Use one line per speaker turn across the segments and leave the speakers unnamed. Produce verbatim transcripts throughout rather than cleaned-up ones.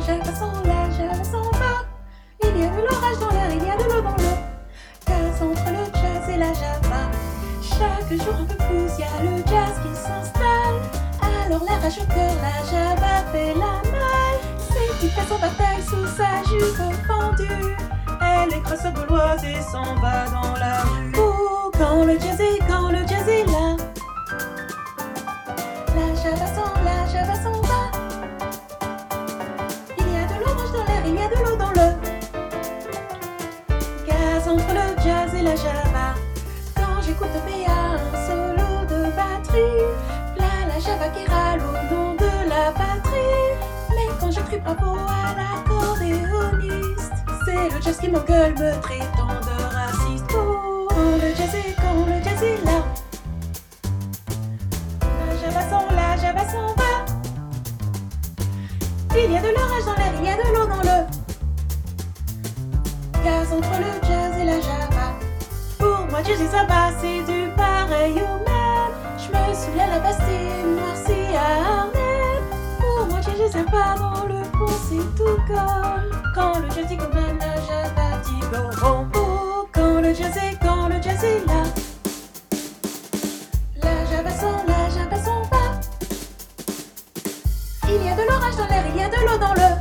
java s'en la java s'en va. Il y a de l'orage dans l'air, il y a de l'eau dans l'eau. Gaz entre le jazz et la java. Chaque jour un peu plus, il y a le jazz qui s'installe. Alors la rage au cœur, la java fait la malle. C'est qui fait son bataille sous sa jupe fendue. Elle est grosse gauloise et s'en va dans la rue. Oh, quand le jazz est, quand le jazz est là. La java s'en, la java s'en va. Il y a de l'orange dans l'air, il y a de l'eau dans le gaz entre le jazz et la java. Quand j'écoute Béa, un solo de batterie, là la java qui râle au nom de la patrie. Mais quand je crie bravo à l'accordéoniste, c'est le jazz qui m'engueule me traitant de raciste. Oh, quand le jazz est, quand le jazz est là. La java s'en, la java s'en va. Il y a de l'orage dans l'air, il y a de l'eau dans le gaz entre le jazz et la java. Pour moi, jazz et samba, c'est du pareil au même. Je me souviens la Bastille, noircie à Arnhem. Pour moi, jazz et samba, dans le fond, c'est tout comme quand le jazz dit comme même la java dit bon bon bon. Quand le jazz est, quand le jazz est là. La java s'en, la java s'en va. Il y a de l'orage dans l'air, il y a de l'eau dans le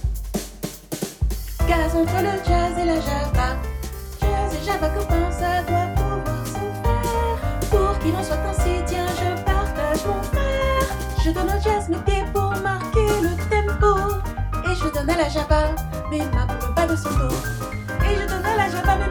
gaz entre le jazz et la java. Jazz et java copains, ça doit pouvoir se faire. Pour qu'il en soit ainsi, tiens, je partage mon frère. Je donne au jazz mes pieds pour marquer le tempo. Et je donne à la java mes mains pour le bas de son dos. Et je donne à la java mes